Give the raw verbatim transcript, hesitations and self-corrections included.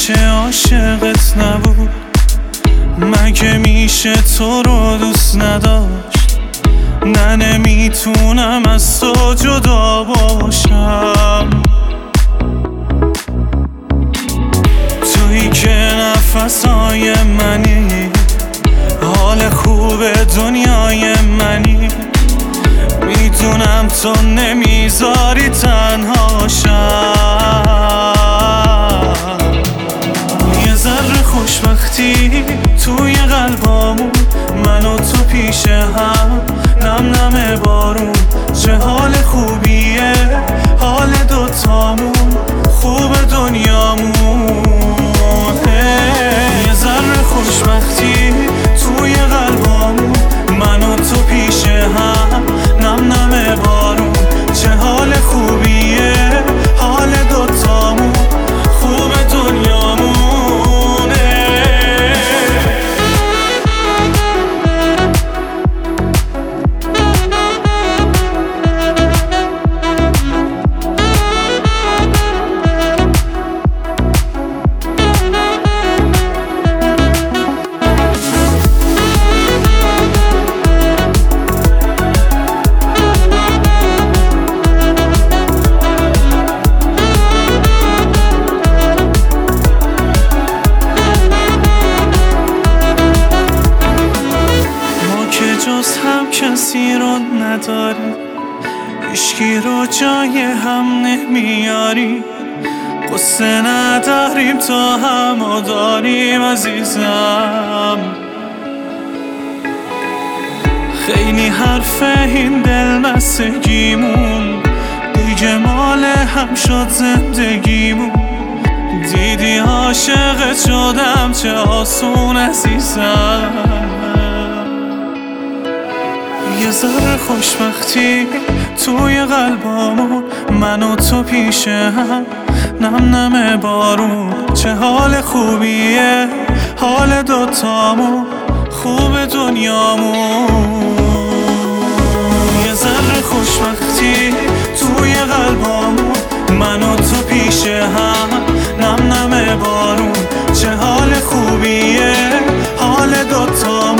میشه عاشقت نبود؟ مگه میشه تو رو دوست نداشت؟ نه نمیتونم از تو جدا باشم، تویی که نفسای منی، حال خوب دنیای منی. میدونم تو نمیذاری تنها شم، یه ذره خوشبختی توی قلبامون، من و تو پیش هم، نم نم بارون. چه حال خوبیه حال دوتامون، خوب دنیامون. یه ذره خوشبختی توی قلبامون، من و تو پیش هم، نم نم بارون. چه حال خوبیه حال دوتامون، خوب دنیامون. جز هم کسی رو نداری، هیچکی رو جای هم نمیاری. قصه نداریم تا همو داریم عزیزم. خیلی حرفه این دلبستگیمون، دیگه مال هم شد زندگیمون. دیدی عاشقت شدم چه آسون عزیزم. یه ذره خوشبختی توی قلبامون، من و تو پیش هم، نم نم بارون. چه حال خوبیه حال دوتامون، خوب دنیامون. یه ذره خوشبختی توی قلبامون، من و تو پیش هم، نم نم بارون. چه حال خوبیه حال دوتامون.